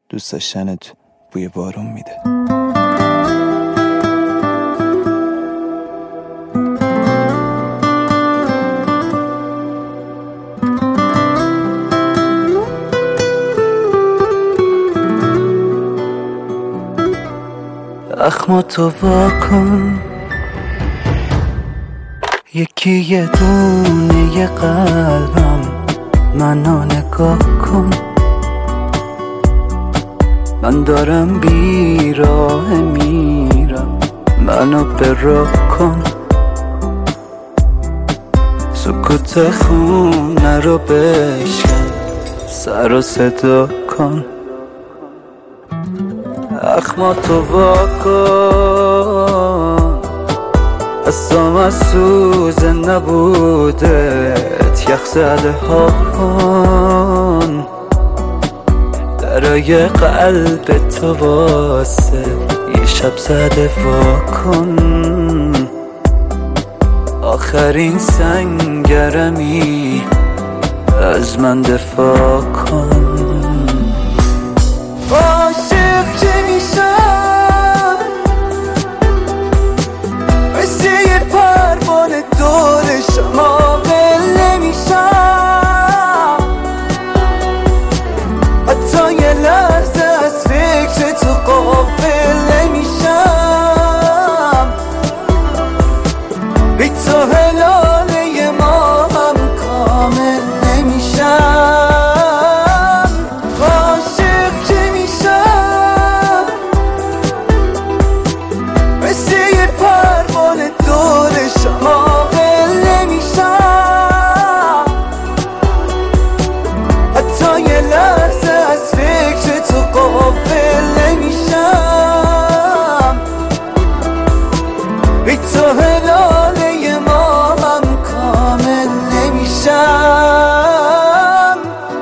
دوست داشتنت بوی بارون میده. اخماتو واکن، یکی یه دونه قلبم منو نگاه کن. من دارم بیراه میرم، منو براه کن. سکوت خونه رو بشکن، سر و صدا کن. اخماتو واکن، اصلا از سوز نبودت یخ زده ها کن. درای قلب تو واسه یه شب زده وا کن. آخرین سنگرمی از من دفاع کن. عاشق که میشم مثل یه پروانه دور شما ول نمیشم. حتی یه لحظه از فکر تو غافل نمیشم. بی تو هلاله ما هم کامل نمیشم. عاشق که میشم مثل یه پروانه دور شما ول نمیشم. حتی یه لحظه از فکر تو غافل نمیشم. بی تو هلاله ما هم کامل نمیشم.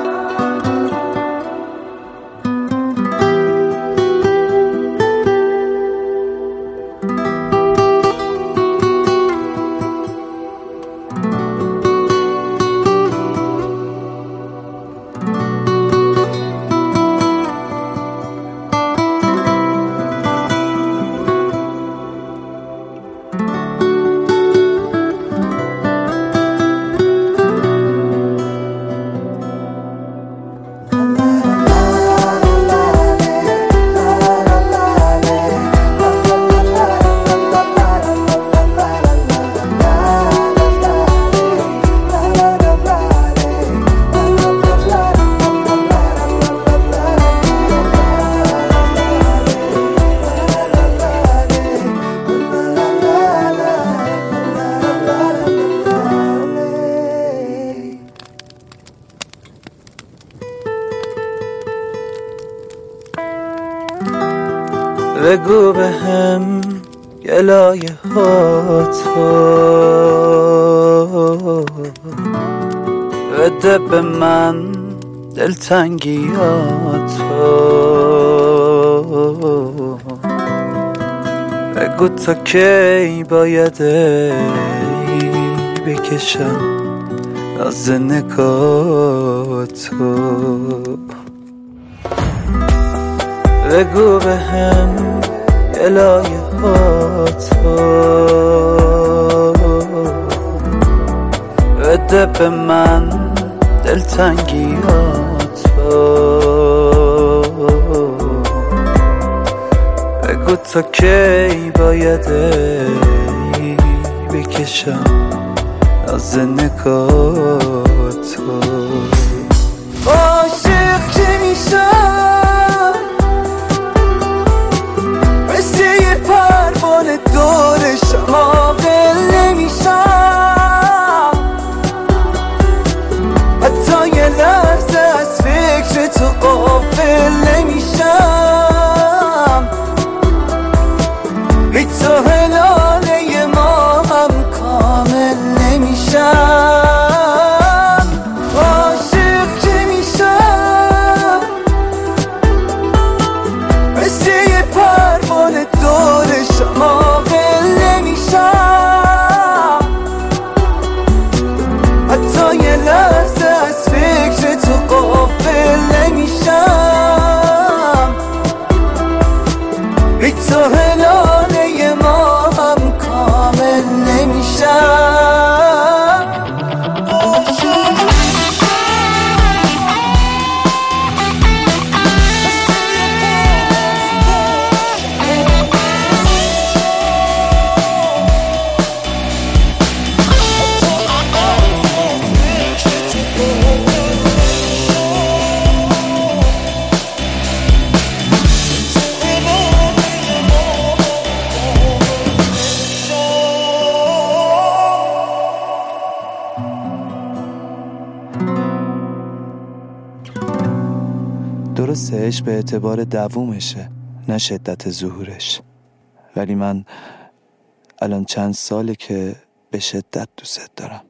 بگو بهم گلایه هاتو، بده به من دلتنگیاتو. بگو تا کی باید بکشم از نگاتو. بگو بهم گلایه هاتو، بده به من دلتنگیاتو. بگو تا کی باید بکشم از نگاتو. عاشق که میشم مثل یه پروانه دور شما ول نمیشم. حتی یه لحظه از فکر تو غافل نمیشم. بی تو هلاله ما هم کامل نمیشم. سهلانه ما هم کامل نمیشن. درسته عشق به اعتبار دوومشه نه شدت ظهورش، ولی من الان چند ساله که به شدت دوست دارم.